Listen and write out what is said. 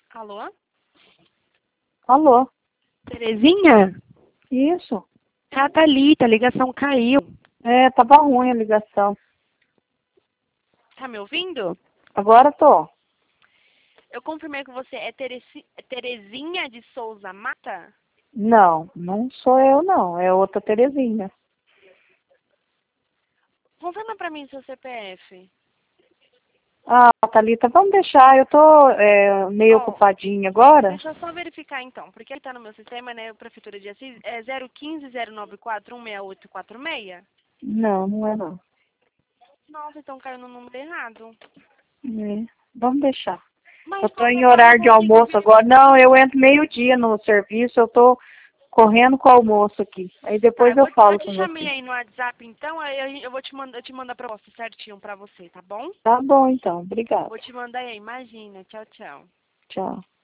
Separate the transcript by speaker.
Speaker 1: Alô?
Speaker 2: Alô?
Speaker 1: Terezinha?
Speaker 2: Isso.
Speaker 1: É a Thalita, a ligação caiu.
Speaker 2: É, tava ruim a ligação.
Speaker 1: Tá me ouvindo?
Speaker 2: Agora tô.
Speaker 1: Eu confirmei com você. É Terezinha de Souza Mata?
Speaker 2: Não, não sou eu não. É outra Terezinha.
Speaker 1: Confirma pra mim seu CPF.
Speaker 2: Ah, Thalita, vamos deixar. Eu tô meio
Speaker 1: Ó,
Speaker 2: ocupadinha agora.
Speaker 1: deixa eu só verificar então, porque ele tá no meu sistema, né? Prefeitura de Assis, é 015-094-16846?
Speaker 2: Não, não é não.
Speaker 1: Nossa, então caiu no número errado.
Speaker 2: É, vamos deixar. Eu
Speaker 1: Mas
Speaker 2: tô
Speaker 1: qualquer
Speaker 2: em
Speaker 1: coisa eu
Speaker 2: horário de
Speaker 1: consigo
Speaker 2: almoço
Speaker 1: vir.
Speaker 2: agora. Não, eu entro meio-dia no serviço. Eu tô correndo com o almoço aqui. Aí
Speaker 1: Tá,
Speaker 2: depois
Speaker 1: eu,
Speaker 2: eu
Speaker 1: eu
Speaker 2: falo
Speaker 1: te
Speaker 2: com
Speaker 1: chamei
Speaker 2: você.
Speaker 1: aí no WhatsApp então, aí eu te mando a proposta certinho pra você, tá bom?
Speaker 2: Tá bom, então. Obrigada.
Speaker 1: Vou te mandar aí, imagina. Tchau, tchau.
Speaker 2: Tchau.